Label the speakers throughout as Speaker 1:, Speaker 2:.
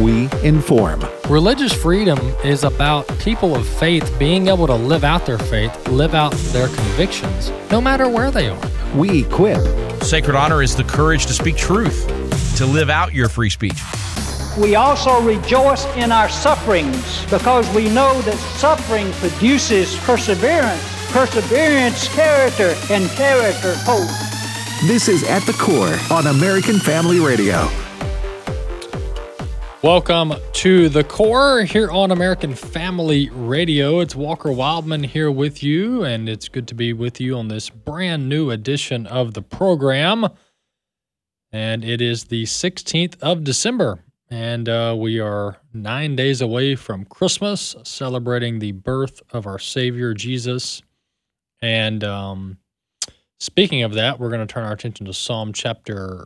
Speaker 1: we inform.
Speaker 2: Religious freedom is about people of faith being able to live out their faith, live out their convictions, no matter where they are.
Speaker 1: We equip.
Speaker 3: Sacred honor is the courage to speak truth, to live out your free speech.
Speaker 4: We also rejoice in our sufferings because we know that suffering produces perseverance, perseverance, character, and character, hope.
Speaker 1: This is At the Core on American Family Radio.
Speaker 2: Welcome to The Core here on American Family Radio. It's Walker Wildman here with you, and it's good to be with you on this brand new edition of the program. And it is the 16th of December, and we are 9 days away from Christmas, celebrating the birth of our Savior, Jesus. And speaking of that, we're going to turn our attention to Psalm chapter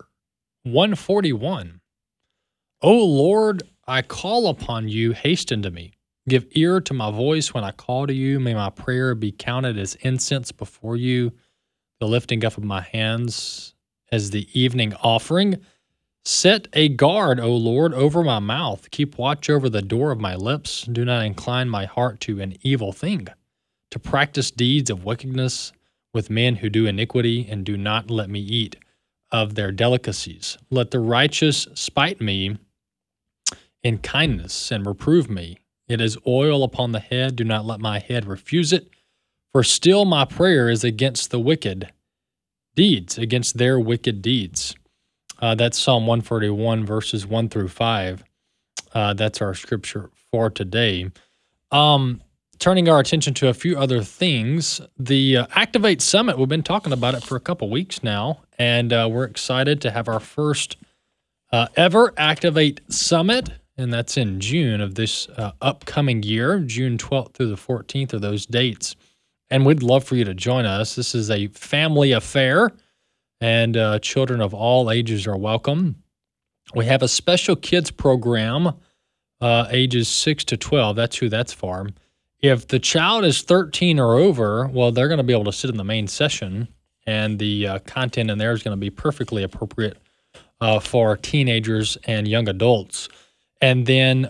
Speaker 2: 141. O Lord, I call upon you, hasten to me. Give ear to my voice when I call to you. May my prayer be counted as incense before you, the lifting up of my hands as the evening offering. Set a guard, O Lord, over my mouth. Keep watch over the door of my lips. Do not incline my heart to an evil thing, to practice deeds of wickedness with men who do iniquity, and do not let me eat of their delicacies. Let the righteous spite me in kindness and reprove me. It is oil upon the head. Do not let my head refuse it. For still my prayer is against the wicked deeds, against their wicked deeds. That's Psalm 141, verses 1 through 5. That's our scripture for today. Turning our attention to a few other things, the Activate Summit, we've been talking about it for a couple weeks now, and we're excited to have our first ever Activate Summit, and that's in June of this upcoming year. June 12th through the 14th are those dates. And we'd love for you to join us. This is a family affair, and children of all ages are welcome. We have a special kids program, ages 6 to 12. That's who that's for. If the child is 13 or over, well, they're going to be able to sit in the main session, and the content in there is going to be perfectly appropriate for teenagers and young adults. And then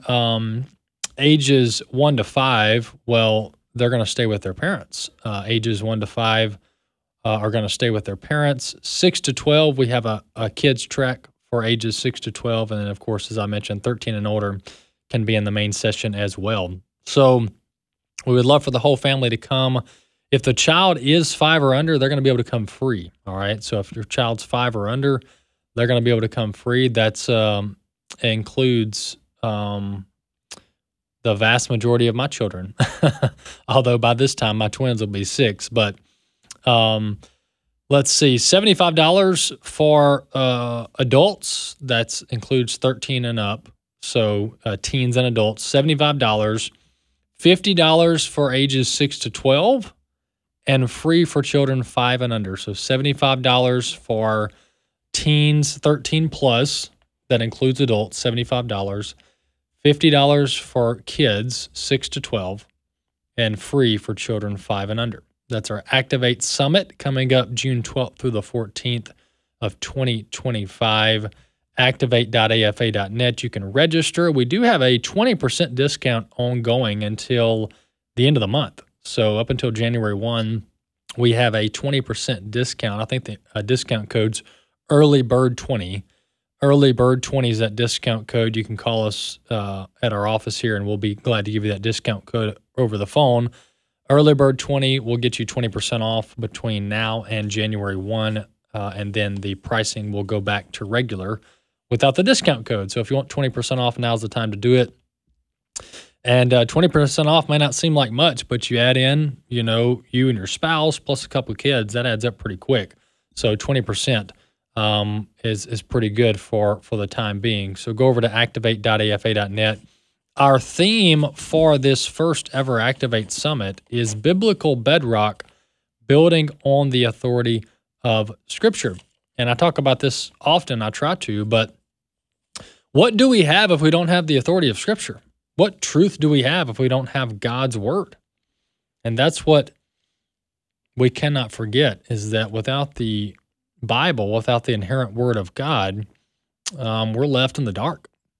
Speaker 2: ages 1 to 5, well, they're going to stay with their parents. Ages 1 to 5 are going to stay with their parents. 6 to 12, we have a kids track for ages 6 to 12. And then, of course, as I mentioned, 13 and older can be in the main session as well. So we would love for the whole family to come. If the child is 5 or under, they're going to be able to come free. All right. So if your child's 5 or under, they're going to be able to come free. That's includes the vast majority of my children. Although by this time my twins will be 6. But let's see, $75 for adults. That includes 13 and up. So teens and adults, $75. $50 for ages 6 to 12, and free for children 5 and under. So $75 for teens 13 plus, that includes adults, $75. $50 for kids 6 to 12, and free for children 5 and under. That's our Activate Summit coming up June 12th through the 14th of 2025. Activate.afa.net. You can register. We do have a 20% discount ongoing until the end of the month. So up until January 1, we have a 20% discount. I think the discount code's EarlyBird20. EarlyBird20 is that discount code. You can call us at our office here, and we'll be glad to give you that discount code over the phone. EarlyBird20 will get you 20% off between now and January 1, and then the pricing will go back to regular without the discount code. So if you want 20% off, now's the time to do it. And 20% off may not seem like much, but you add in, you and your spouse plus a couple of kids, that adds up pretty quick. So 20% is pretty good for the time being. So go over to activate.afa.net. Our theme for this first ever Activate Summit is Biblical Bedrock, Building on the Authority of Scripture. And I talk about this often, I try to, but what do we have if we don't have the authority of Scripture? What truth do we have if we don't have God's Word? And that's what we cannot forget, is that without the Bible, without the inherent Word of God, we're left in the dark.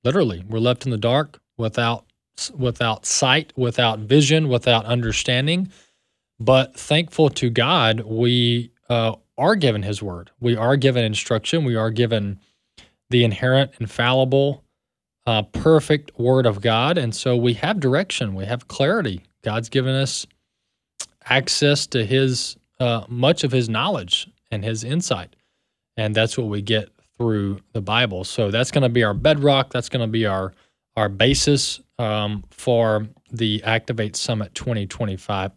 Speaker 2: Literally, we're left in the dark without sight, without vision, without understanding. But thankful to God, we are given His Word. We are given instruction. We are given the inherent, infallible, perfect Word of God. And so we have direction. We have clarity. God's given us access to His much of His knowledge and His insight. And that's what we get through the Bible. So that's going to be our bedrock. That's going to be our basis for the Activate Summit 2025,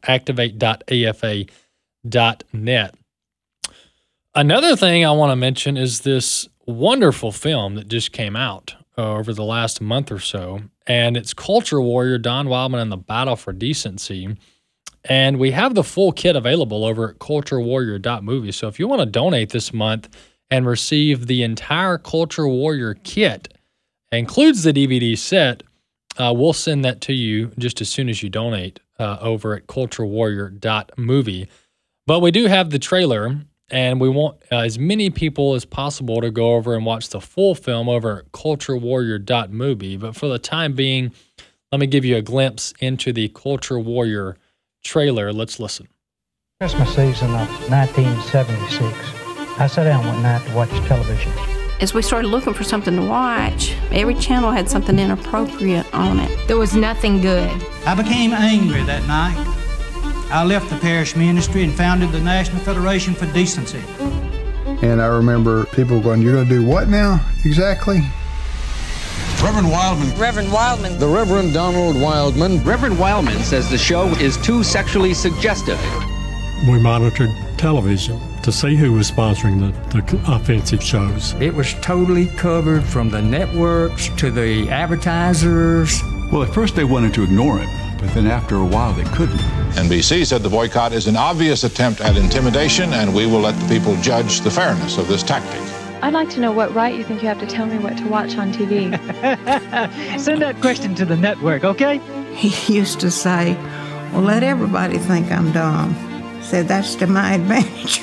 Speaker 2: activate.afa.net. Another thing I want to mention is this wonderful film that just came out over the last month or so, and it's Culture Warrior, Don Wildman and the Battle for Decency. And we have the full kit available over at culturewarrior.movie. So if you want to donate this month and receive the entire Culture Warrior kit, includes the DVD set, we'll send that to you just as soon as you donate over at culturewarrior.movie. But we do have the trailer, and we want as many people as possible to go over and watch the full film over at culturewarrior.movie. But for the time being, let me give you a glimpse into the Culture Warrior trailer. Let's listen.
Speaker 5: Christmas season of 1976, I sat down one night to watch television.
Speaker 6: As we started looking for something to watch, every channel had something inappropriate on it.
Speaker 7: There was nothing good.
Speaker 8: I became angry that night. I left the parish ministry and founded the National Federation for Decency.
Speaker 9: And I remember people going, "You're going to do what now, exactly?"
Speaker 10: Reverend Wildman.
Speaker 11: Reverend Wildman.
Speaker 12: The Reverend Donald Wildman.
Speaker 13: Reverend Wildman says the show is too sexually suggestive.
Speaker 14: We monitored television to see who was sponsoring the offensive shows.
Speaker 15: It was totally covered from the networks to the advertisers.
Speaker 10: Well, at first they wanted to ignore it, but then after a while they couldn't.
Speaker 16: NBC said the boycott is an obvious attempt at intimidation, and we will let the people judge the fairness of this tactic.
Speaker 17: I'd like to know what right you think you have to tell me what to watch on TV.
Speaker 8: Send that question to the network, okay?
Speaker 18: He used to say, "Well, let everybody think I'm dumb." Said that's to my advantage.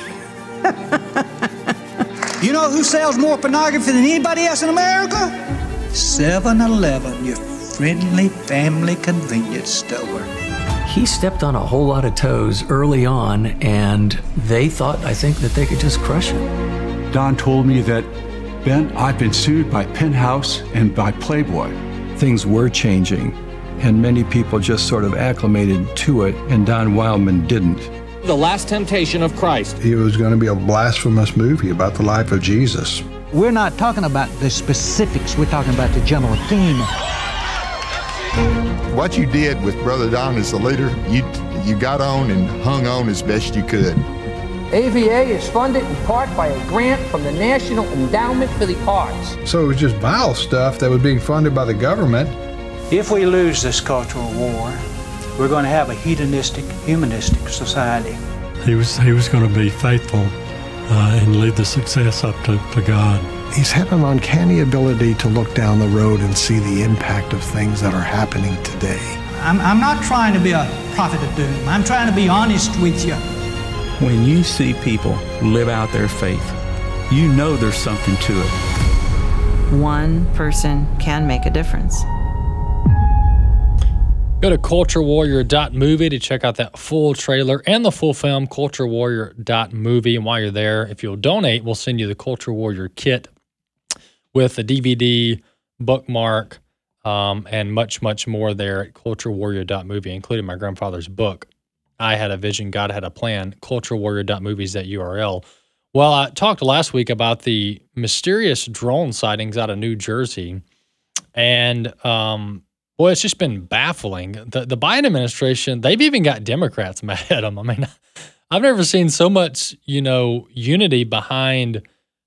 Speaker 8: You know who sells more pornography than anybody else in America? 7-Eleven, your friendly family convenience store.
Speaker 19: He stepped on a whole lot of toes early on, and they thought, I think, that they could just crush him.
Speaker 10: Don told me that, "Ben, I've been sued by Penthouse and by Playboy."
Speaker 20: Things were changing, and many people just sort of acclimated to it, and Don Wildman didn't.
Speaker 13: The Last Temptation of Christ.
Speaker 9: It was going to be a blasphemous movie about the life of Jesus.
Speaker 8: We're not talking about the specifics, we're talking about the general theme.
Speaker 21: What you did with Brother Don as the leader, you got on and hung on as best you could.
Speaker 22: AVA is funded in part by a grant from the National Endowment for the Arts.
Speaker 9: So it was just vile stuff that was being funded by the government.
Speaker 8: If we lose this cultural war, we're going to have a hedonistic, humanistic society.
Speaker 14: He was going to be faithful and lead the success up to God.
Speaker 23: He's had an uncanny ability to look down the road and see the impact of things that are happening today.
Speaker 8: I'm not trying to be a prophet of doom. I'm trying to be honest with you.
Speaker 24: When you see people live out their faith, you know there's something to it.
Speaker 25: One person can make a difference.
Speaker 2: Go to culturewarrior.movie to check out that full trailer and the full film, culturewarrior.movie. And while you're there, if you'll donate, we'll send you the Culture Warrior kit with the DVD, bookmark, and much, much more there at culturewarrior.movie, including my grandfather's book, I Had a Vision, God Had a Plan. Culturewarrior.movie is that URL. Well, I talked last week about the mysterious drone sightings out of New Jersey. And, boy, it's just been baffling. The Biden administration, they've even got Democrats mad at them. I mean, I've never seen so much, unity behind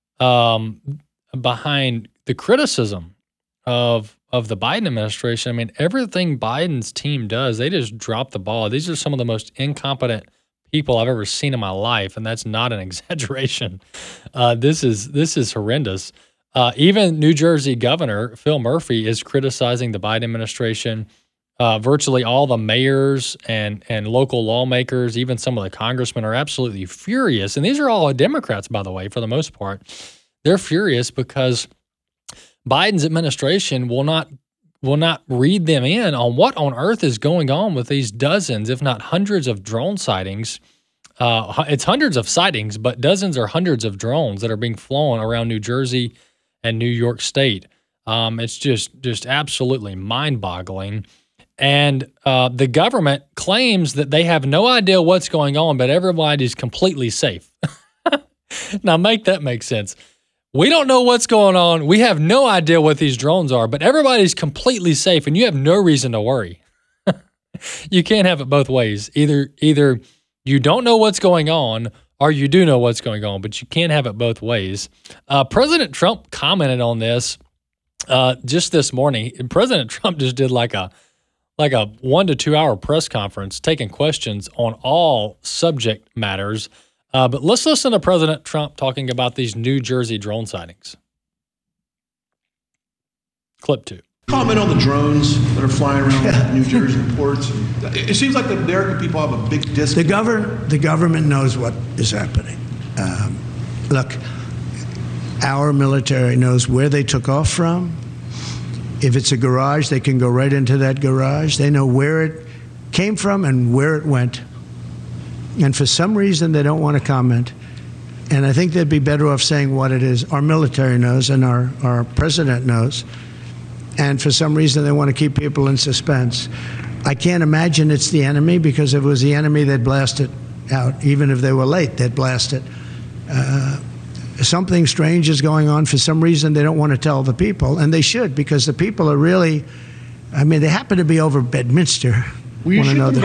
Speaker 2: the criticism of the Biden administration. I mean, everything Biden's team does, they just drop the ball. These are some of the most incompetent people I've ever seen in my life, and that's not an exaggeration. This is horrendous. Even New Jersey Governor Phil Murphy is criticizing the Biden administration. Virtually all the mayors and local lawmakers, even some of the congressmen, are absolutely furious. And these are all Democrats, by the way, for the most part. They're furious because Biden's administration will not read them in on what on earth is going on with these dozens, if not hundreds of drone sightings. It's hundreds of sightings, but dozens or hundreds of drones that are being flown around New Jersey and New York State. It's just absolutely mind-boggling. And the government claims that they have no idea what's going on, but everybody's completely safe. Now, make that make sense. We don't know what's going on. We have no idea what these drones are, but everybody's completely safe, and you have no reason to worry. You can't have it both ways. Either you don't know what's going on, or you do know what's going on, but you can't have it both ways. President Trump commented on this just this morning. President Trump just did like a 1 to 2 hour press conference taking questions on all subject matters. But let's listen to President Trump talking about these New Jersey drone sightings. Clip 2.
Speaker 1: Comment on the drones that are flying around New Jersey ports. It seems like the American people have a big disconnect.
Speaker 3: The government knows what is happening. Look, our military knows where they took off from. If it's a garage, they can go right into that garage. They know where it came from and where it went. And for some reason, they don't want to comment. And I think they'd be better off saying what it is. Our military knows and our president knows. And for some reason, they want to keep people in suspense. I can't imagine it's the enemy, because if it was the enemy, they'd blast it out. Even if they were late, they'd blast it. Something strange is going on. For some reason, they don't want to tell the people, and they should, because the people are really, I mean, they happen to be over Bedminster.
Speaker 1: We should
Speaker 3: know
Speaker 1: be
Speaker 3: the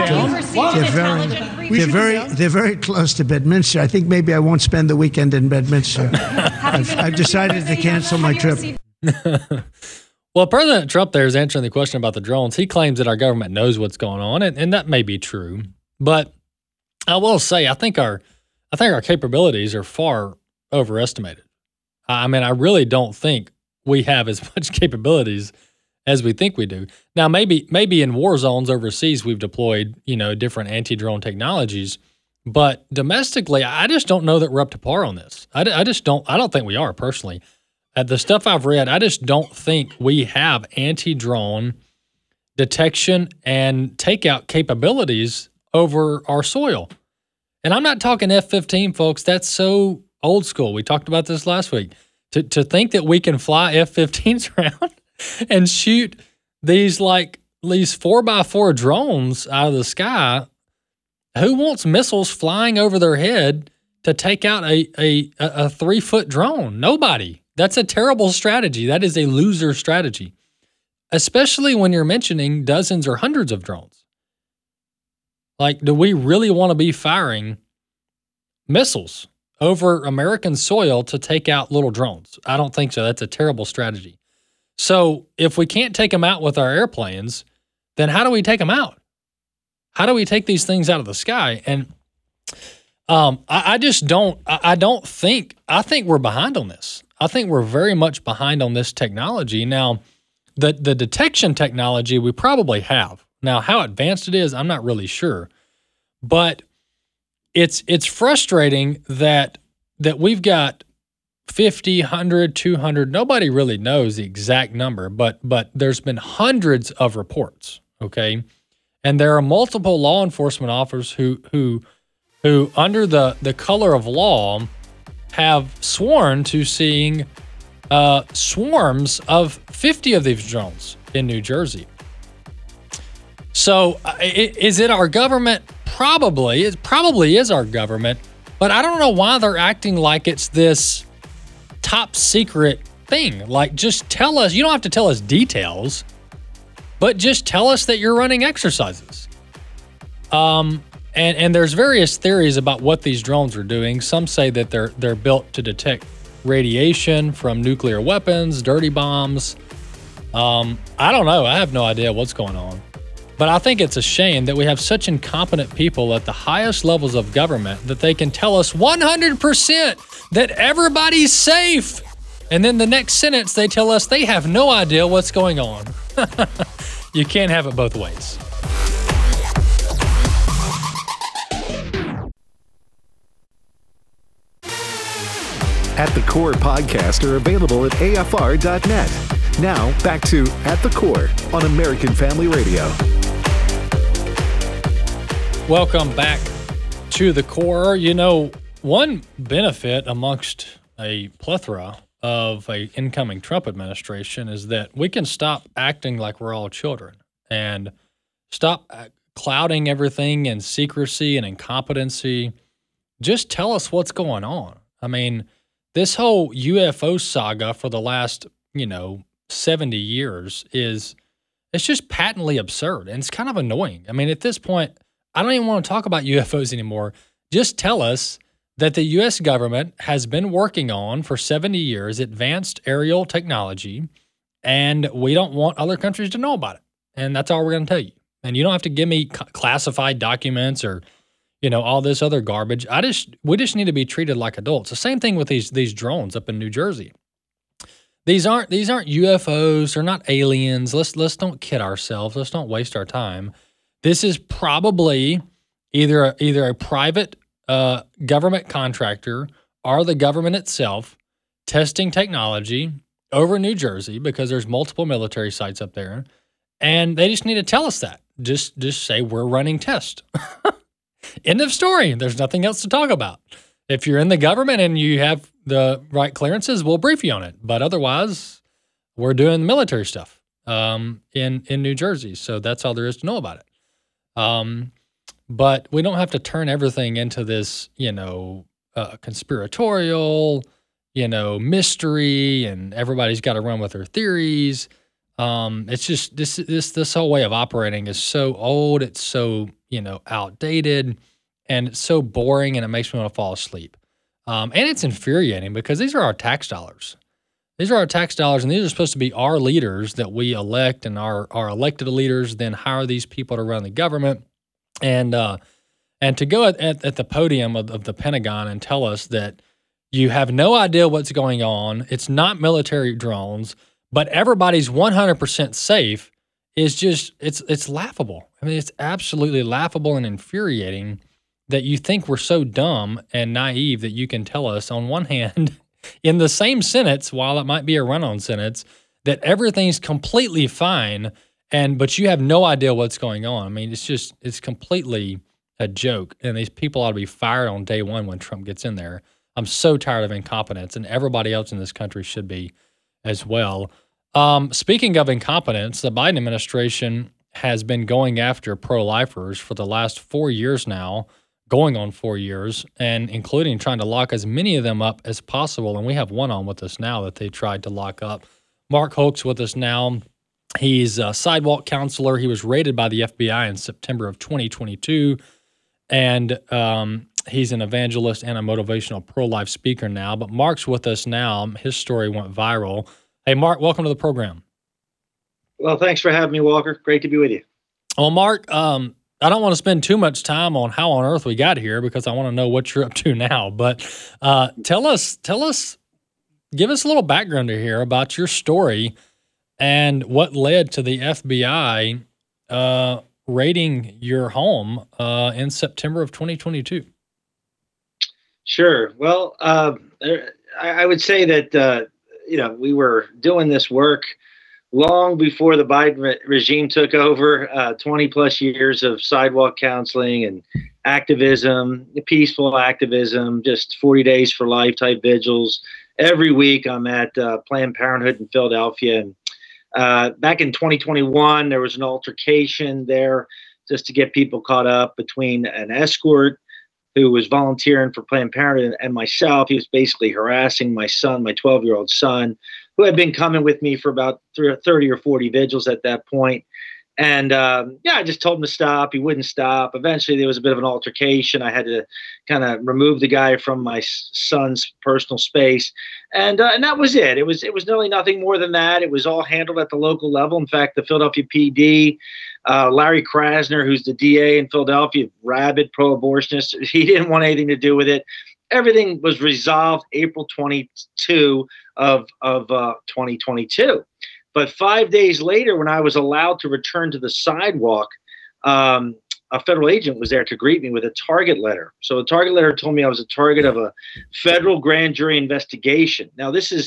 Speaker 1: down.
Speaker 3: They're very close to Bedminster. I think maybe I won't spend the weekend in Bedminster. I've decided to cancel my trip.
Speaker 2: Well, President Trump there is answering the question about the drones. He claims that our government knows what's going on, and that may be true. But I will say, I think our capabilities are far overestimated. I mean, I really don't think we have as much capabilities as we think we do. Now, maybe in war zones overseas we've deployed, different anti-drone technologies, but domestically, I just don't know that we're up to par on this. I don't think we are personally. The stuff I've read, I just don't think we have anti-drone detection and takeout capabilities over our soil. And I'm not talking F-15, folks. That's so old school. We talked about this last week. To think that we can fly F-15s around and shoot these 4x4 drones out of the sky. Who wants missiles flying over their head to take out a 3-foot drone? Nobody. That's a terrible strategy. That is a loser strategy, especially when you're mentioning dozens or hundreds of drones. Do we really want to be firing missiles over American soil to take out little drones? I don't think so. That's a terrible strategy. So if we can't take them out with our airplanes, then how do we take them out? How do we take these things out of the sky? And I think we're behind on this. I think we're very much behind on this technology. Now, the detection technology we probably have. Now, how advanced it is, I'm not really sure. But it's frustrating that we've got 50, 100, 200, nobody really knows the exact number, but there's been hundreds of reports, okay? And there are multiple law enforcement officers who under the color of law have sworn to seeing swarms of 50 of these drones in New Jersey. So is it our government? Probably. It probably is our government, but I don't know why they're acting like it's this top secret thing. Just tell us. You don't have to tell us details, but just tell us that you're running exercises. And there's various theories about what these drones are doing. Some say that they're built to detect radiation from nuclear weapons, dirty bombs. I don't know. I have no idea what's going on. But I think it's a shame that we have such incompetent people at the highest levels of government that they can tell us 100% that everybody's safe. And then the next sentence, they tell us they have no idea what's going on. You can't have it both ways.
Speaker 4: At the Core podcasts are available at AFR.net. Now, back to At the Core on American Family Radio.
Speaker 2: Welcome back to The Core. You know, one benefit amongst a plethora of a incoming Trump administration is that we can stop acting like we're all children and stop clouding everything in secrecy and incompetency. Just tell us what's going on. I mean, this whole UFO saga for the last, 70 years it's just patently absurd, and it's kind of annoying. I mean, at this point, I don't even want to talk about UFOs anymore. Just tell us that the U.S. government has been working on for 70 years advanced aerial technology, and we don't want other countries to know about it. And that's all we're going to tell you. And you don't have to give me classified documents or, all this other garbage. We just need to be treated like adults. The same thing with these drones up in New Jersey. These aren't UFOs. They're not aliens. Let's don't kid ourselves. Let's don't waste our time. This is probably either a private government contractor or the government itself testing technology over New Jersey, because there's multiple military sites up there, and they just need to tell us that. Just say we're running tests. End of story. There's nothing else to talk about. If you're in the government and you have the right clearances, we'll brief you on it. But otherwise, we're doing military stuff in New Jersey. So that's all there is to know about it. But we don't have to turn everything into this, conspiratorial, mystery, and everybody's got to run with their theories. It's just this whole way of operating is so old. It's so, outdated, and it's so boring, and it makes me want to fall asleep. And it's infuriating because these are our tax dollars. These are our tax dollars, and these are supposed to be our leaders that we elect, and our elected leaders then hire these people to run the government. And to go at the podium of the Pentagon and tell us that you have no idea what's going on, it's not military drones, but everybody's 100% safe is just, it's laughable. I mean, it's absolutely laughable and infuriating that you think we're so dumb and naive that you can tell us on one hand, in the same sentence, while it might be a run-on sentence, that everything's completely fine, but you have no idea what's going on. I mean, it's completely a joke, and these people ought to be fired on day one when Trump gets in there. I'm so tired of incompetence, and everybody else in this country should be as well. Speaking of incompetence, the Biden administration has been going after pro-lifers for the last 4 years now, going on 4 years, and including trying to lock as many of them up as possible. And we have one on with us now that they tried to lock up. Mark Hoke's with us now. He's a sidewalk counselor. He was raided by the FBI in September of 2022, and he's an evangelist and a motivational pro-life speaker now. But Mark's with us now. His story went viral. Hey, Mark, welcome to the program.
Speaker 5: Well, thanks for having me, Walker. Great to be with you.
Speaker 2: Well, Mark, I don't want to spend too much time on how on earth we got here because I want to know what you're up to now. But tell us, give us a little background here about your story and what led to the FBI raiding your home in September of 2022.
Speaker 5: Sure. Well, I would say that, we were doing this work long before the Biden regime took over, 20 plus years of sidewalk counseling and activism, peaceful activism, just 40 days for life type vigils. Every week I'm at Planned Parenthood in Philadelphia. And back in 2021, there was an altercation there just to get people caught up between an escort who was volunteering for Planned Parenthood and myself. He was basically harassing my son, my 12-year-old son, who had been coming with me for about 30 or 40 vigils at that point. And I just told him to stop. He wouldn't stop. Eventually, there was a bit of an altercation. I had to kind of remove the guy from my son's personal space. And that was it. It was really nothing more than that. It was all handled at the local level. In fact, the Philadelphia PD, Larry Krasner, who's the DA in Philadelphia, rabid pro-abortionist, he didn't want anything to do with it. Everything was resolved April 22 of 2022. But 5 days later, when I was allowed to return to the sidewalk, a federal agent was there to greet me with a target letter. So the target letter told me I was a target of a federal grand jury investigation. Now, this is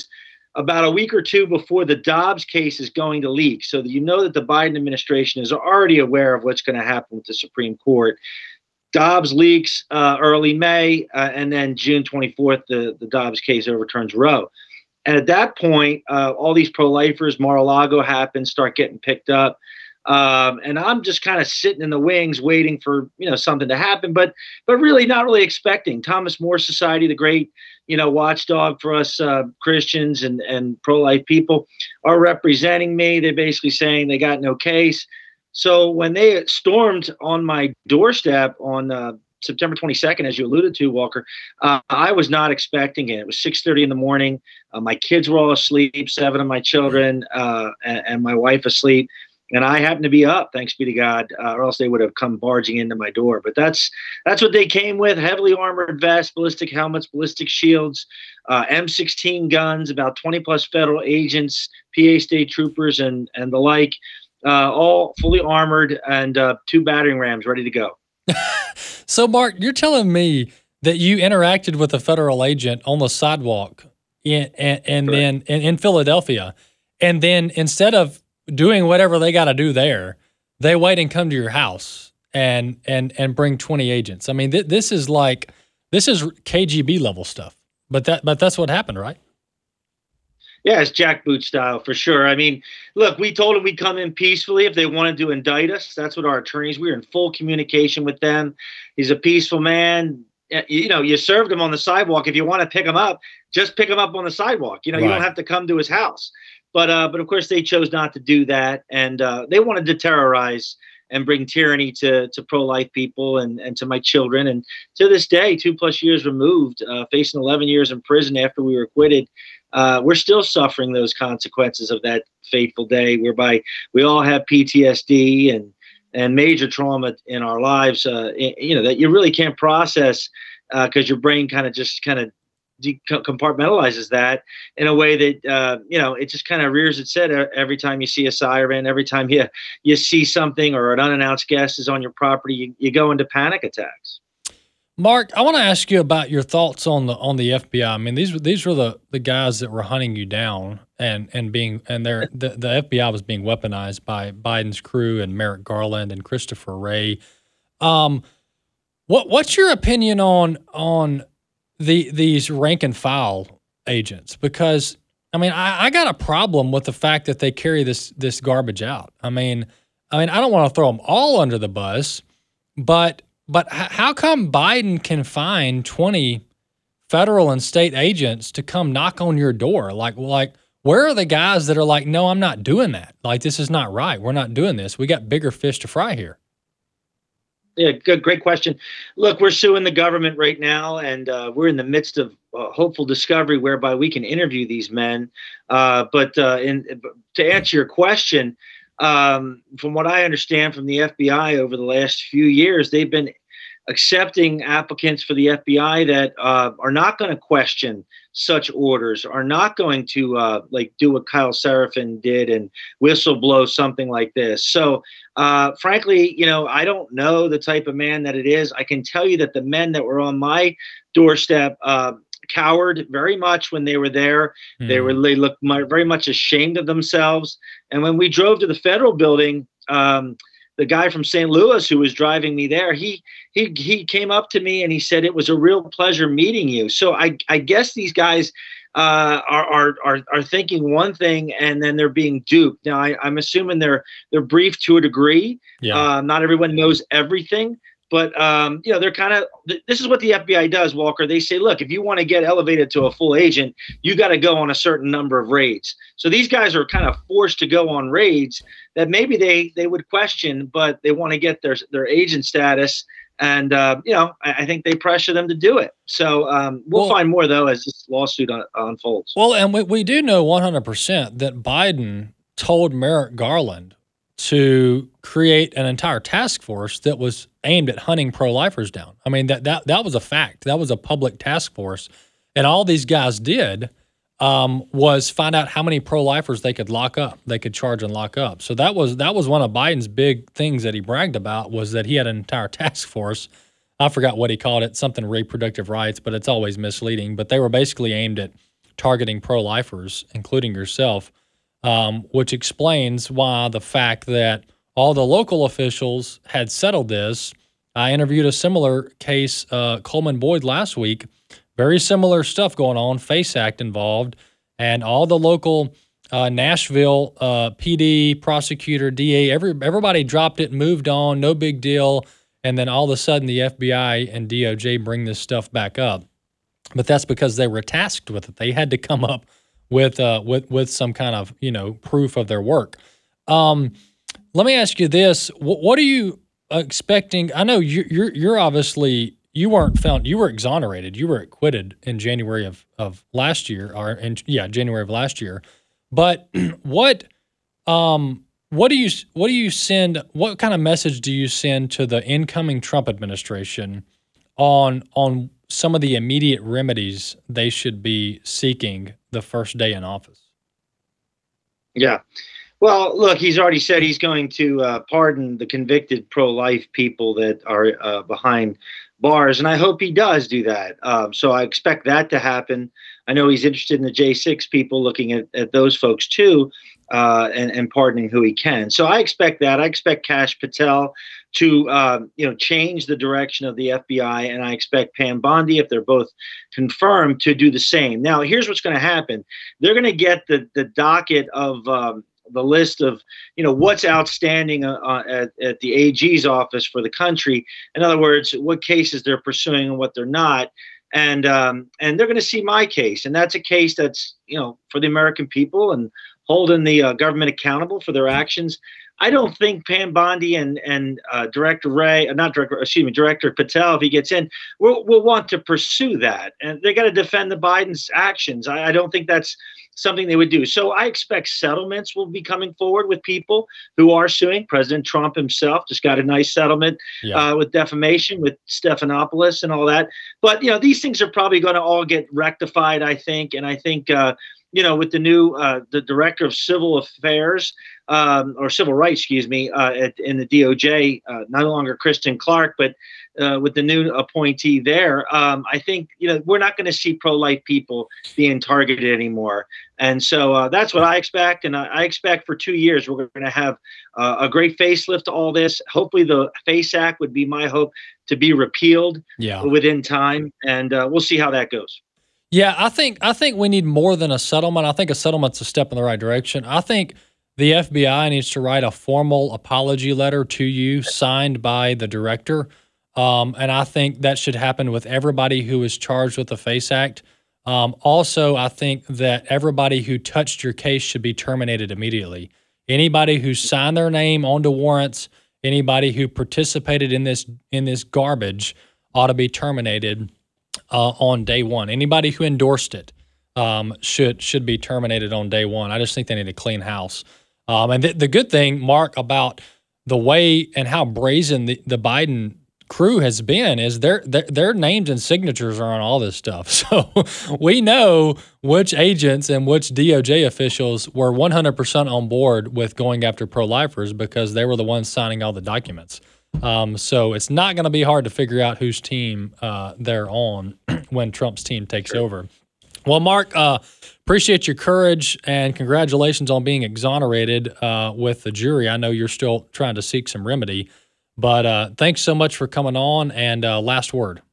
Speaker 5: about a week or two before the Dobbs case is going to leak, so that you know that the Biden administration is already aware of what's going to happen with the Supreme Court. Dobbs leaks early May, and then June 24th, the Dobbs case overturns Roe. And at that point, all these pro-lifers, Mar-a-Lago happens, start getting picked up. And I'm just kind of sitting in the wings waiting for, something to happen, but really not really expecting. Thomas More Society, the great, watchdog for us Christians and pro-life people, are representing me. They're basically saying they got no case. So when they stormed on my doorstep on September 22nd, as you alluded to, Walker, I was not expecting it. It was 6:30 in the morning. My kids were all asleep, 7 of my children and my wife asleep. And I happened to be up, thanks be to God, or else they would have come barging into my door. But that's what they came with: heavily armored vests, ballistic helmets, ballistic shields, M16 guns, about 20 plus federal agents, PA state troopers, and the like, all fully armored, and 2 battering rams ready to go.
Speaker 2: So, Mark, you're telling me that you interacted with a federal agent on the sidewalk in Philadelphia, and then instead of doing whatever they got to do there, they wait and come to your house and bring 20 agents. I mean, this is KGB level stuff. But that's what happened, right?
Speaker 5: Yeah, it's jackboot style for sure. I mean, look, we told them we'd come in peacefully if they wanted to indict us. That's what our attorneys, we were in full communication with them. He's a peaceful man. You served him on the sidewalk. If you want to pick him up, just pick him up on the sidewalk. You don't have to come to his house. But of course, they chose not to do that. And they wanted to terrorize and bring tyranny to pro-life people and to my children. And to this day, 2+ years removed, facing 11 years in prison after we were acquitted, we're still suffering those consequences of that fateful day, whereby we all have PTSD and major trauma in our lives, that you really can't process because your brain kind of compartmentalizes that in a way that, it just kind of rears its head every time you see a siren, every time you see something or an unannounced guest is on your property, you go into panic attacks.
Speaker 2: Mark, I want to ask you about your thoughts on the FBI. I mean, these were the guys that were hunting you down the FBI was being weaponized by Biden's crew and Merrick Garland and Christopher Wray. What's your opinion on these rank and file agents? Because I mean, I got a problem with the fact that they carry this garbage out. I mean, I don't want to throw them all under the bus, but how come Biden can find 20 federal and state agents to come knock on your door? Like, where are the guys that are like, no, I'm not doing that. Like, this is not right. We're not doing this. We got bigger fish to fry here.
Speaker 5: Yeah, good, great question. Look, we're suing the government right now, and we're in the midst of hopeful discovery whereby we can interview these men. But to answer your question, from what I understand from the FBI over the last few years, they've been accepting applicants for the FBI that are not going to question such orders, are not going to do what Kyle Seraphin did and whistle-blow something like this. So frankly, I don't know the type of man that it is. I can tell you that the men that were on my doorstep cowered very much when they were there. They looked very much ashamed of themselves. And when we drove to the federal building, the guy from St. Louis who was driving me there, he came up to me and he said, "It was a real pleasure meeting you." So I guess these guys are thinking one thing and then they're being duped. Now I'm assuming they're briefed to a degree. Yeah. Not everyone knows everything, but they're kind of. This is what the FBI does, Walker. They say, look, if you want to get elevated to a full agent, you got to go on a certain number of raids. So these guys are kind of forced to go on raids that maybe they would question, but they want to get their agent status. And, I think they pressure them to do it. So we'll find more, though, as this lawsuit unfolds.
Speaker 2: Well, and we do know 100% that Biden told Merrick Garland to create an entire task force that was aimed at hunting pro-lifers down. I mean, that was a fact. That was a public task force. And all these guys did was find out how many pro-lifers they could lock up, they could charge and lock up. So that was one of Biden's big things that he bragged about, was that he had an entire task force. I forgot what he called it, something reproductive rights, but it's always misleading. But they were basically aimed at targeting pro-lifers, including yourself, which explains why the fact that all the local officials had settled this. I interviewed a similar case, Coleman Boyd, last week. Very similar stuff going on, FACE Act involved, and all the local Nashville PD, prosecutor, DA, everybody dropped it, moved on, no big deal, and then all of a sudden the FBI and DOJ bring this stuff back up. But that's because they were tasked with it. They had to come up with some kind of proof of their work. Let me ask you this: what are you expecting? I know you're obviously you were exonerated, you were acquitted in January of last year, January of last year. But what do you send? What kind of message do you send to the incoming Trump administration on some of the immediate remedies they should be seeking the first day in office?
Speaker 5: Yeah. Well, look, he's already said he's going to pardon the convicted pro-life people that are behind bars, and I hope he does do that. So I expect that to happen. I know he's interested in the J6 people, looking at those folks too, and pardoning who he can. So I expect that. I expect Kash Patel to change the direction of the FBI, and I expect Pam Bondi, if they're both confirmed, to do the same. Now, here's what's going to happen. They're going to get the docket of the list of what's outstanding at the AG's office for the country. In other words, what cases they're pursuing and what they're not. And they're going to see my case, and that's a case that's for the American people and holding the government accountable for their actions. I don't think Pam Bondi and Director Patel, if he gets in, will want to pursue that, and they got to defend the Biden's actions. I don't think that's something they would do. So I expect settlements will be coming forward with people who are suing. President Trump himself just got a nice settlement with defamation with Stephanopoulos and all that. But these things are probably going to all get rectified, I think. And I think with the new the director of civil affairs or civil rights, in the DOJ, no longer Kristen Clark, but with the new appointee there, I think we're not going to see pro-life people being targeted anymore. And so that's what I expect. And I expect for 2 years we're going to have a great facelift to all this. Hopefully the FACE Act would be my hope to be repealed within time, and we'll see how that goes.
Speaker 2: Yeah, I think we need more than a settlement. I think a settlement's a step in the right direction. I think the FBI needs to write a formal apology letter to you, signed by the director. And I think that should happen with everybody who is charged with the FACE Act. Also, I think that everybody who touched your case should be terminated immediately. Anybody who signed their name onto warrants, anybody who participated in this garbage ought to be terminated on day one. Anybody who endorsed it should be terminated on day one. I just think they need a clean house. And the good thing, Mark, about the way and how brazen the Biden crew has been is their names and signatures are on all this stuff. So we know which agents and which DOJ officials were 100% on board with going after pro-lifers because they were the ones signing all the documents. So it's not going to be hard to figure out whose team they're on when Trump's team takes over. Well, Mark, appreciate your courage and congratulations on being exonerated with the jury. I know you're still trying to seek some remedy, but thanks so much for coming on, and last word.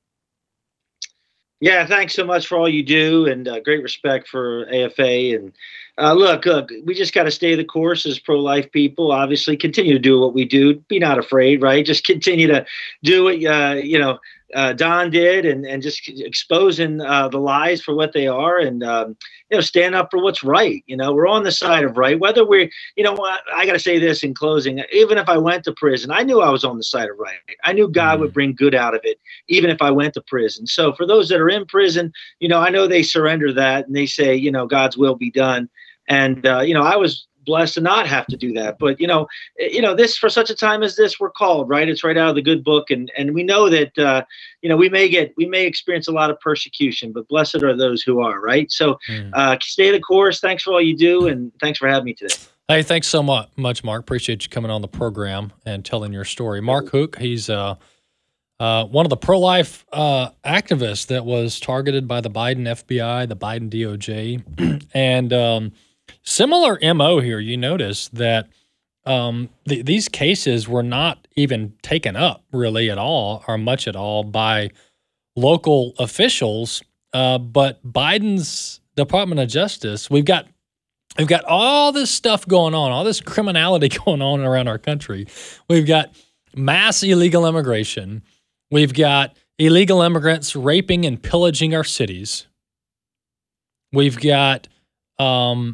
Speaker 5: Yeah, thanks so much for all you do, and great respect for AFA. And look, we just got to stay the course as pro-life people. Obviously, continue to do what we do. Be not afraid, right? Just continue to do what Don did, and just exposing the lies for what they are, and stand up for what's right. We're on the side of right. Whether we're, I got to say this in closing. Even if I went to prison, I knew I was on the side of right. I knew God would bring good out of it, even if I went to prison. So for those that are in prison, I know they surrender that and they say, God's will be done. And I was blessed to not have to do that. But this, for such a time as this, we're called, right? It's right out of the good book, and we know that we may experience a lot of persecution, but blessed are those who are, right? So stay the course. Thanks for all you do, and thanks for having me today.
Speaker 2: Hey, thanks so much, Mark. Appreciate you coming on the program and telling your story. Mark Houck, he's one of the pro-life activists that was targeted by the Biden FBI, the Biden DOJ. And similar MO here. You notice that these cases were not even taken up really at all or much at all by local officials, but Biden's Department of Justice, we've got all this stuff going on, all this criminality going on around our country. We've got mass illegal immigration. We've got illegal immigrants raping and pillaging our cities. We've got the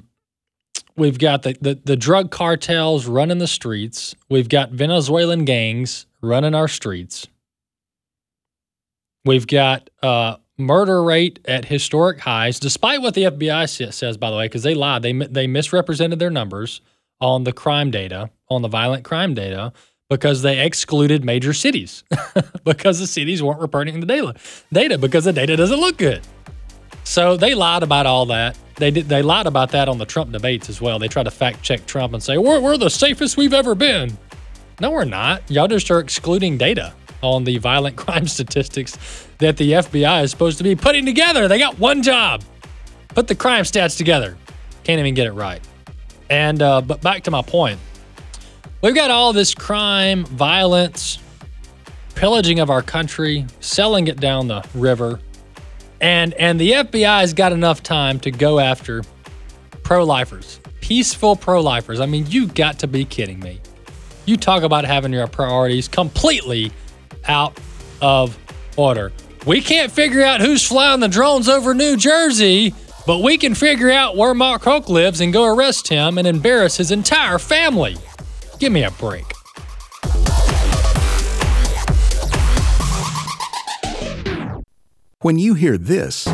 Speaker 2: drug cartels running the streets. We've got Venezuelan gangs running our streets. We've got murder rate at historic highs, despite what the FBI says, by the way, because they lied. They misrepresented their numbers on the crime data, on the violent crime data, because they excluded major cities because the cities weren't reporting the data because the data doesn't look good. So they lied about all that. They lied about that on the Trump debates as well. They tried to fact check Trump and say, we're the safest we've ever been. No, we're not. Y'all just are excluding data on the violent crime statistics that the FBI is supposed to be putting together. They got one job. Put the crime stats together. Can't even get it right. And but back to my point. We've got all this crime, violence, pillaging of our country, selling it down the river. And the FBI's got enough time to go after pro-lifers, peaceful pro-lifers. I mean, you got to be kidding me. You talk about having your priorities completely out of order. We can't figure out who's flying the drones over New Jersey, but we can figure out where Mark Hoke lives and go arrest him and embarrass his entire family. Give me a break.
Speaker 4: When you hear this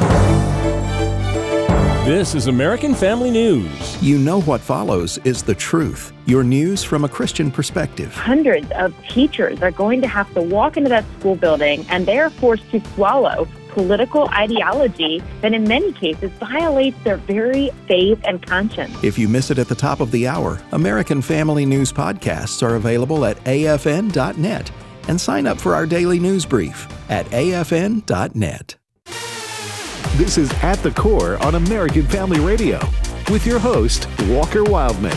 Speaker 4: is American Family News. You know what follows is the truth. Your news from a Christian perspective.
Speaker 6: Hundreds of teachers are going to have to walk into that school building, and they are forced to swallow political ideology that in many cases violates their very faith and conscience.
Speaker 4: If you miss it at the top of the hour, American Family News podcasts are available at afn.net. And sign up for our daily news brief at afn.net. This is At the Core on American Family Radio with your host, Walker Wildman.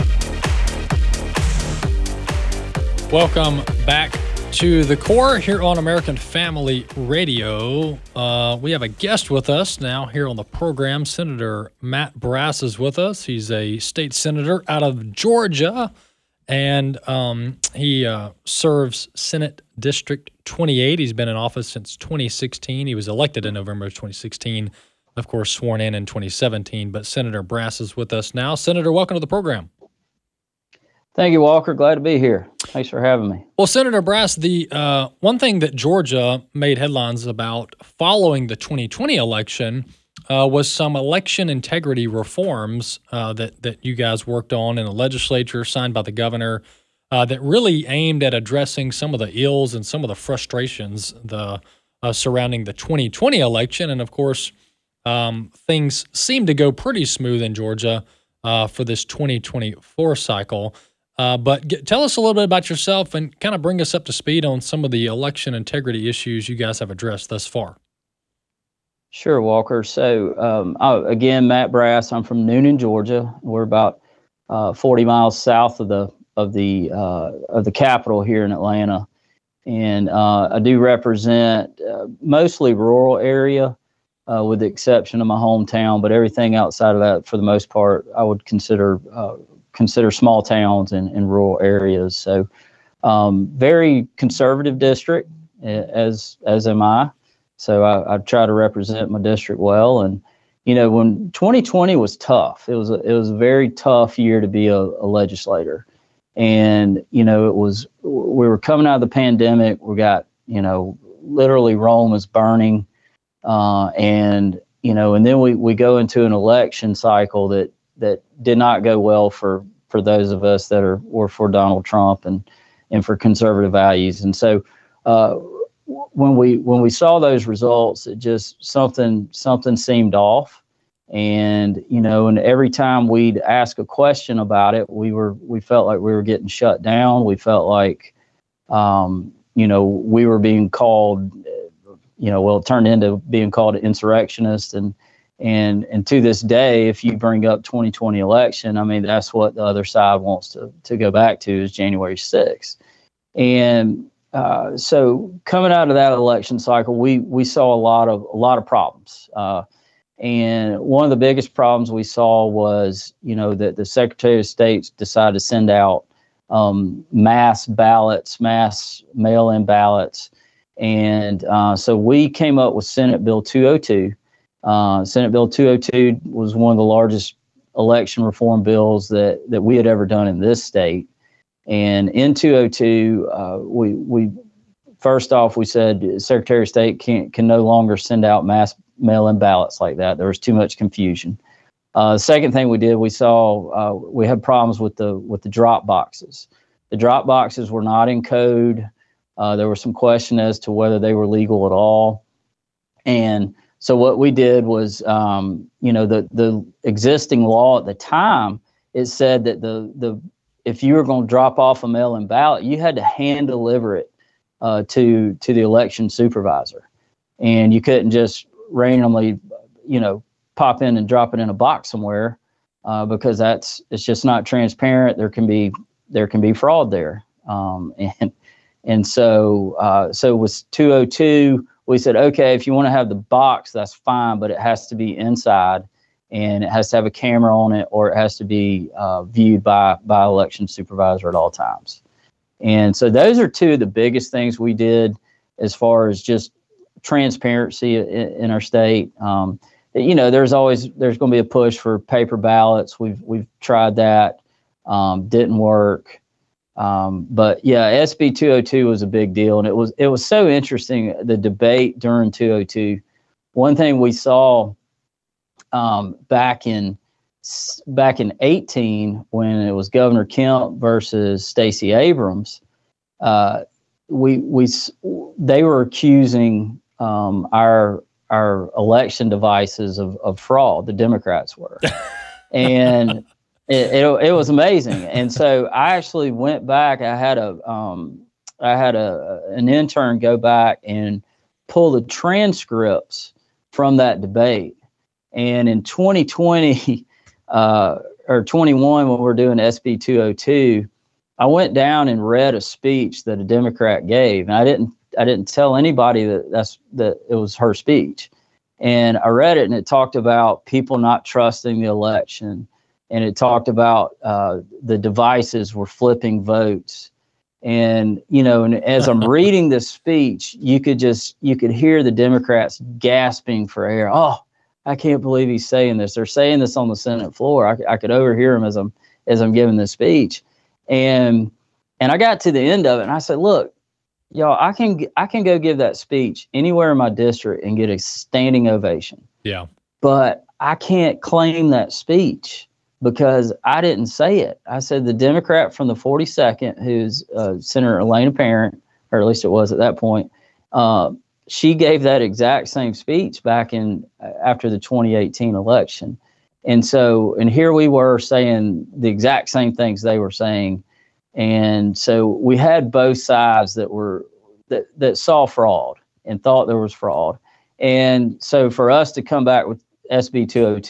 Speaker 2: Welcome back to The Core here on American Family Radio. We have a guest with us now here on the program. Senator Matt Brass is with us. He's a state senator out of Georgia, and he serves Senate District 28. He's been in office since 2016. He was elected in November of 2016, of course, sworn in 2017. But Senator Brass is with us now. Senator, welcome to the program.
Speaker 7: Thank you, Walker. Glad to be here. Thanks for having me.
Speaker 2: Well, Senator Brass, the one thing that Georgia made headlines about following the 2020 election was some election integrity reforms that you guys worked on in the legislature, signed by the governor, that really aimed at addressing some of the ills and some of the frustrations surrounding the 2020 election. And, of course, things seem to go pretty smooth in Georgia for this 2024 cycle. But tell us a little bit about yourself and kind of bring us up to speed on some of the election integrity issues you guys have addressed thus far.
Speaker 7: Sure, Walker. So, again, Matt Brass. I'm from Noonan, Georgia. We're about 40 miles south of the capital here in Atlanta, and I do represent mostly rural area, with the exception of my hometown. But everything outside of that, for the most part, I would consider small towns and rural areas. So, very conservative district, as am I. So I try to represent my district well. And, you know, when 2020 was tough, it was a very tough year to be a legislator. And, you know, we were coming out of the pandemic. We got, you know, literally Rome was burning. And, you know, and then we go into an election cycle that did not go well for those of us that were for Donald Trump and for conservative values. And so, when we saw those results, it just something seemed off, and you know, and every time we'd ask a question about it, we felt like we were getting shut down. We felt like, we were being called, it turned into being called an insurrectionist. And to this day, if you bring up 2020 election, I mean, that's what the other side wants to go back to, is January 6th. And so coming out of that election cycle, we saw a lot of problems. And one of the biggest problems we saw was, that the Secretary of State decided to send out mass ballots, mass mail-in ballots. And so we came up with Senate Bill 202. Senate Bill 202 was one of the largest election reform bills that we had ever done in this state. And in 202, we first off, we said Secretary of State can no longer send out mass mail-in ballots like that. There was too much confusion. Second thing we did, we saw we had problems with the drop boxes. The drop boxes were not in code. There was some question as to whether they were legal at all. And so what we did was, the existing law at the time, it said that if you were going to drop off a mail-in ballot, you had to hand deliver it to the election supervisor, and you couldn't just randomly, pop in and drop it in a box somewhere, because it's just not transparent. There can be fraud there, and so with 202, we said, okay, if you want to have the box, that's fine, but it has to be inside, and it has to have a camera on it, or it has to be viewed by election supervisor at all times. And so those are two of the biggest things we did as far as just transparency in our state. There's going to be a push for paper ballots. We've tried that, didn't work. But yeah, SB 202 was a big deal, and it was so interesting, the debate during 202. One thing we saw back in 18, when it was Governor Kemp versus Stacey Abrams, they were accusing our election devices of fraud. The Democrats were, and it was amazing. And so I actually went back. I had an intern go back and pull the transcripts from that debate. And in 2020 or 21, when we were doing SB 202, I went down and read a speech that a Democrat gave, and I didn't tell anybody that it was her speech. And I read it, and it talked about people not trusting the election. And it talked about the devices were flipping votes. And, and as I'm reading this speech, you could hear the Democrats gasping for air. Oh, I can't believe he's saying this. They're saying this on the Senate floor. I could overhear him as I'm giving this speech. And I got to the end of it, and I said, look, y'all, I can go give that speech anywhere in my district and get a standing ovation. Yeah. But I can't claim that speech, because I didn't say it. I said the Democrat from the 42nd, who's Senator Elena Parent, or at least it was at that point, she gave that exact same speech back after the 2018 election. And here we were saying the exact same things they were saying. And so we had both sides that saw fraud and thought there was fraud. And so for us to come back with SB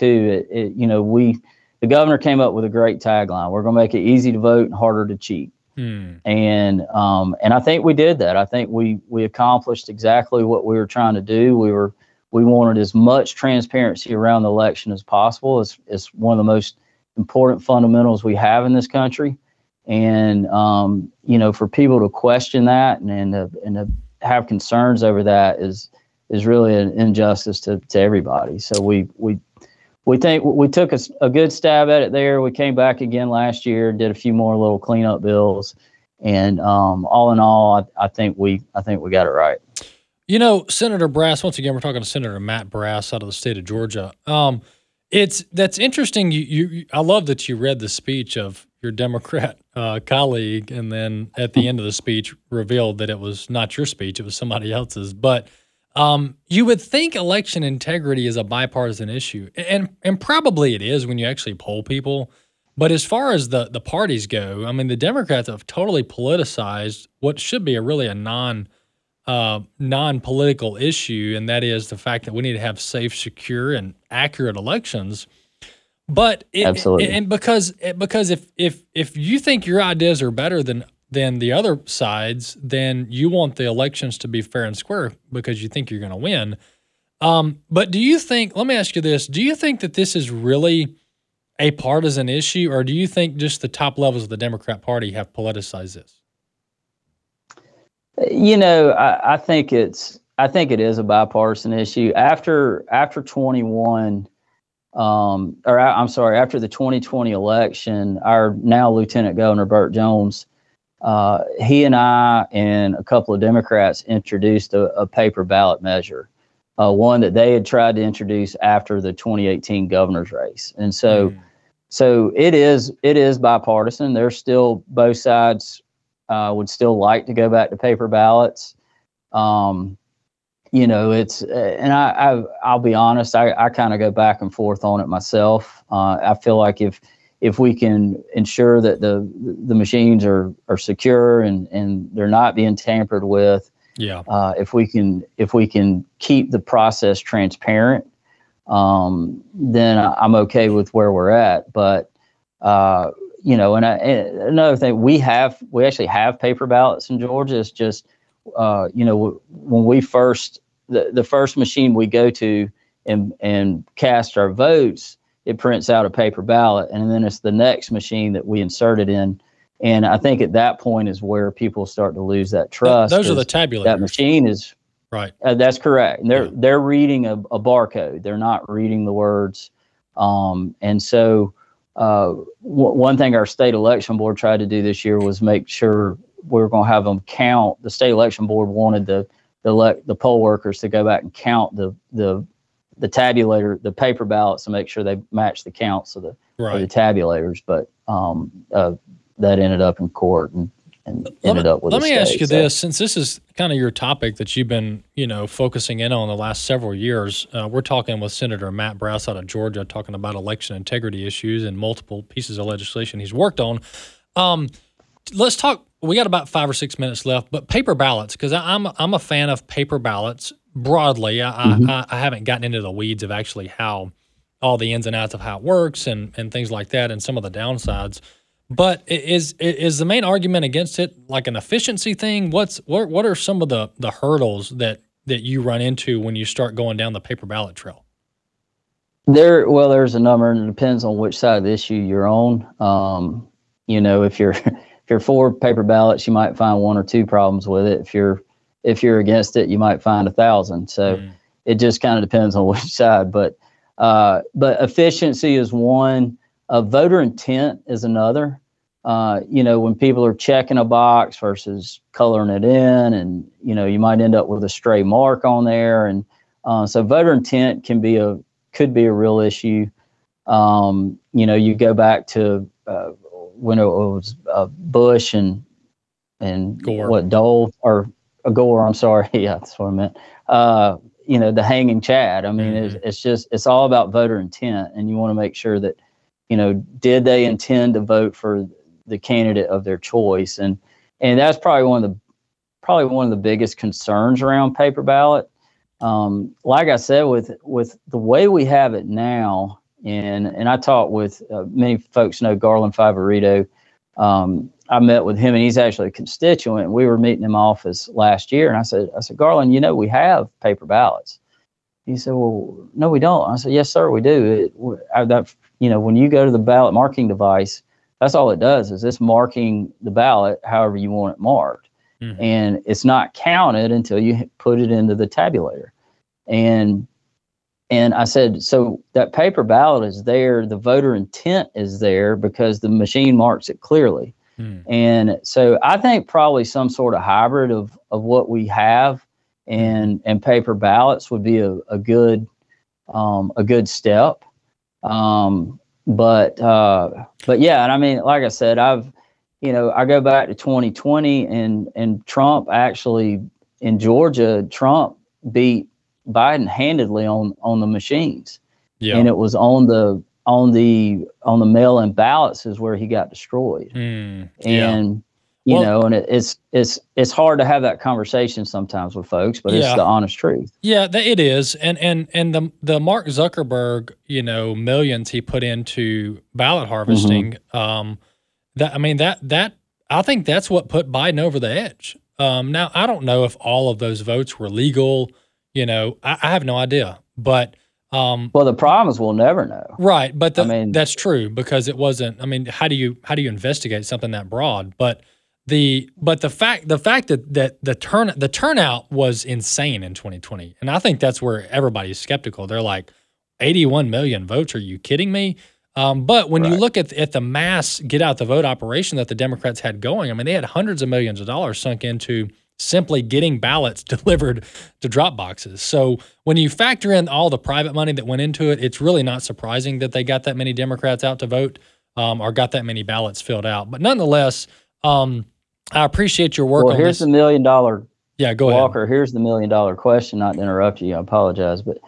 Speaker 7: 202, the governor came up with a great tagline. We're going to make it easy to vote and harder to cheat. And I think we did that. I think we accomplished exactly what we were trying to do. We wanted as much transparency around the election as possible. It's one of the most important fundamentals we have in this country. And, for people to question that and to have concerns over that is really an injustice to everybody. So we think we took a good stab at it there. We came back again last year, did a few more little cleanup bills, and all in all, I think we got it right.
Speaker 2: Senator Brass, once again, we're talking to Senator Matt Brass out of the state of Georgia. That's interesting. I love that you read the speech of your Democrat colleague, and then at the end of the speech revealed that it was not your speech, it was somebody else's. But you would think election integrity is a bipartisan issue, and probably it is when you actually poll people. But as far as the parties go, I mean, the Democrats have totally politicized what should be a non-political issue, and that is the fact that we need to have safe, secure, and accurate elections. But
Speaker 7: Absolutely.
Speaker 2: because if you think your ideas are better than the other sides, then you want the elections to be fair and square because you think you're going to win. But do you think? Let me ask you this: do you think that this is really a partisan issue, or do you think just the top levels of the Democrat Party have politicized this?
Speaker 7: I think it is a bipartisan issue. After 21, after the 2020 election, our now Lieutenant Governor Burt Jones, he and I and a couple of Democrats introduced a paper ballot measure, one that they had tried to introduce after the 2018 governor's race, and so it is bipartisan. There's still both sides would still like to go back to paper ballots. I'll be honest, I kind of go back and forth on it myself. I feel like if we can ensure that the machines are secure and they're not being tampered with, if we can keep the process transparent, then I'm okay with where we're at. But another thing, we actually have paper ballots in Georgia. It's just, when we the first machine we go to and cast our votes, it prints out a paper ballot, and then it's the next machine that we insert it in. And I think at that point is where people start to lose that trust.
Speaker 2: Those are the tabulators.
Speaker 7: That machine is
Speaker 2: right.
Speaker 7: That's correct. And they're reading a barcode. They're not reading the words. And so one thing our state election board tried to do this year was make sure we were going to have them count. The state election board wanted the poll workers to go back and count the tabulator, the paper ballots, to make sure they match the counts of the tabulators. But that ended up in court and ended up with.
Speaker 2: Let me ask you this, since this is kind of your topic that you've been, focusing in on the last several years. We're talking with Senator Matt Brass out of Georgia, talking about election integrity issues and multiple pieces of legislation he's worked on. Let's talk. We got about 5 or 6 minutes left, but paper ballots, because I'm a fan of paper ballots broadly. I haven't gotten into the weeds of actually how all the ins and outs of how it works and things like that, and some of the downsides. But is the main argument against it like an efficiency thing? What are some of the hurdles that you run into when you start going down the paper ballot trail?
Speaker 7: There's a number, and it depends on which side of the issue you're on. If you're for paper ballots, you might find 1 or 2 problems with it. If you're against it, you might find 1,000. So it just kind of depends on which side. But efficiency is one. Voter intent is another. When people are checking a box versus coloring it in, and you might end up with a stray mark on there, and so voter intent could be a real issue. You go back to when it was Bush and
Speaker 2: Gore.
Speaker 7: Dole or Gore. I'm sorry, yeah, that's what I meant. The hanging Chad. I mean, it's all about voter intent, and you want to make sure that did they intend to vote for the candidate of their choice, and that's probably one of the biggest concerns around paper ballot. Like I said, with the way we have it now, and I talked with many folks know Garland Favorito. I met with him, and he's actually a constituent. We were meeting in my office last year, and I said, Garland, we have paper ballots. He said, well, no, we don't. I said, yes, sir, we do. When you go to the ballot marking device, that's all it does is it's marking the ballot however you want it marked. Mm-hmm. And it's not counted until you put it into the tabulator. And I said, so that paper ballot is there, the voter intent is there because the machine marks it clearly. Mm. And so I think probably some sort of hybrid of what we have and paper ballots would be a good step. But yeah, and I mean, like I said, I go back to 2020 and Trump actually in Georgia, Trump beat Biden handedly on the machines. Yeah. And it was on the on the mail-in ballots is where he got destroyed. And you know, and it's hard to have that conversation sometimes with folks, but it's the honest truth.
Speaker 2: Yeah, it is. And the Mark Zuckerberg, you know, millions he put into ballot harvesting, that I think that's what put Biden over the edge. Now, I don't know if all of those votes were legal. You know, I have no idea. But
Speaker 7: well, the problem is we'll never know.
Speaker 2: Right, but that's true because it wasn't. I mean, how do you investigate something that broad? But the fact that the turnout was insane in 2020, and I think that's where everybody's skeptical. They're like, 81 million votes? Are you kidding me? But when you look at the mass get out the vote operation that the Democrats had going, I mean, they had hundreds of millions of dollars sunk into simply getting ballots delivered to drop boxes. So when you factor in all the private money that went into it, it's really not surprising that they got that many Democrats out to vote or got that many ballots filled out. But nonetheless, I appreciate your work on this.
Speaker 7: Well, here's the $1 million.
Speaker 2: Yeah, go ahead.
Speaker 7: Walker, here's the $1 million question, not to interrupt you. I apologize, but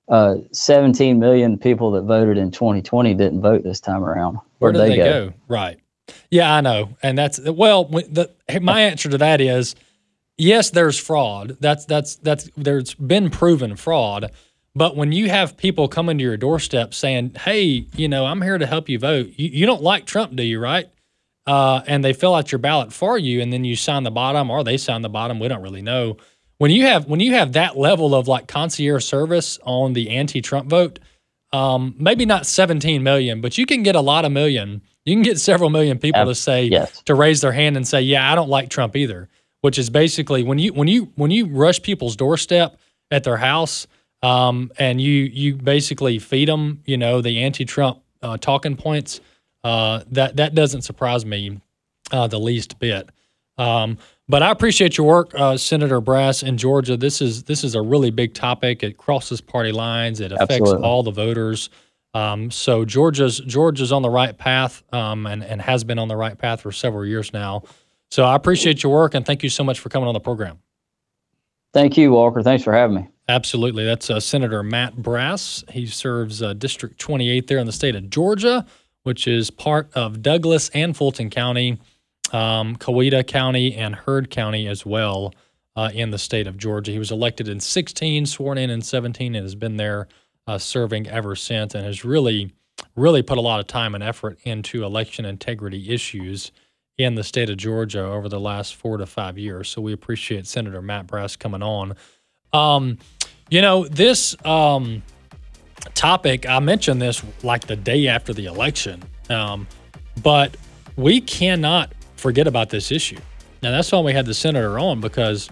Speaker 7: 17 million people that voted in 2020 didn't vote this time around.
Speaker 2: Where did they go? Right. Yeah, I know. And that's, well, my answer to that is, yes, there's fraud. That's there's been proven fraud. But when you have people coming to your doorstep saying, hey, you know, I'm here to help you vote. You don't like Trump, do you, right? And they fill out your ballot for you, and then you sign the bottom, or they sign the bottom. We don't really know. When you have that level of like concierge service on the anti-Trump vote, maybe not 17 million, but you can get a lot of million. You can get several million people to say to raise their hand and say, yeah, I don't like Trump either. Which is basically when you rush people's doorstep at their house, and you basically feed them, you know, the anti-Trump talking points. That doesn't surprise me the least bit. But I appreciate your work, Senator Brass in Georgia. This is a really big topic. It crosses party lines. It affects all the voters. So Georgia's on the right path, and has been on the right path for several years now. So I appreciate your work, and thank you so much for coming on the program.
Speaker 7: Thank you, Walker. Thanks for having me.
Speaker 2: Absolutely. That's Senator Matt Brass. He serves District 28 there in the state of Georgia, which is part of Douglas and Fulton County, Coweta County, and Heard County as well in the state of Georgia. He was elected in 2016, sworn in 2017, and has been there serving ever since, and has really put a lot of time and effort into election integrity issues in the state of Georgia over the last 4 to 5 years. So we appreciate Senator Matt Brass coming on. You know, this topic, I mentioned this like the day after the election, but we cannot forget about this issue. Now, that's why we had the senator on, because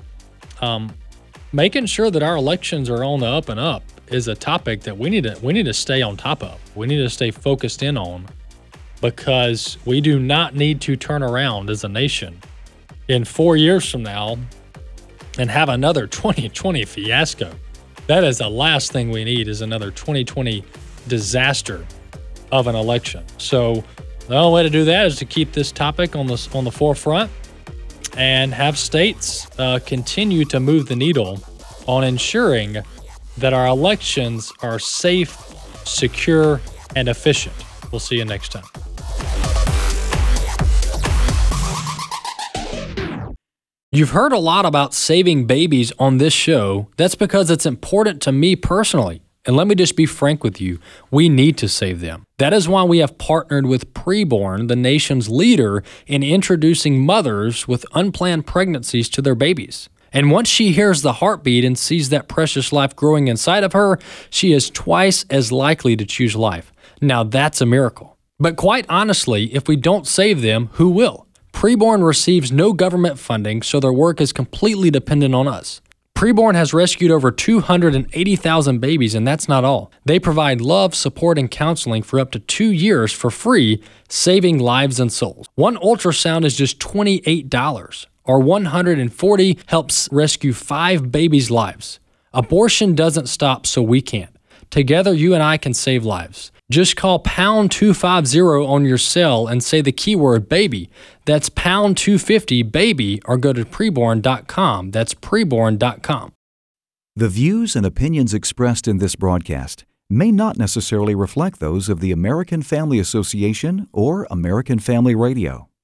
Speaker 2: making sure that our elections are on the up and up is a topic that we need to stay on top of. We need to stay focused in on, because we do not need to turn around as a nation in 4 years from now and have another 2020 fiasco. That is the last thing we need, is another 2020 disaster of an election. So the only way to do that is to keep this topic on the forefront and have states continue to move the needle on ensuring that our elections are safe, secure, and efficient. We'll see you next time. You've heard a lot about saving babies on this show. That's because it's important to me personally. And let me just be frank with you, we need to save them. That is why we have partnered with Preborn, the nation's leader in introducing mothers with unplanned pregnancies to their babies. And once she hears the heartbeat and sees that precious life growing inside of her, she is twice as likely to choose life. Now that's a miracle. But quite honestly, if we don't save them, who will? Preborn receives no government funding, so their work is completely dependent on us. Preborn has rescued over 280,000 babies, and that's not all. They provide love, support, and counseling for up to 2 years for free, saving lives and souls. One ultrasound is just $28, or $140 helps rescue 5 babies' lives. Abortion doesn't stop, so we can't. Together, you and I can save lives. Just call pound 250 on your cell and say the keyword baby. That's pound 250 baby, or go to preborn.com. That's preborn.com.
Speaker 11: The views and opinions expressed in this broadcast may not necessarily reflect those of the American Family Association or American Family Radio.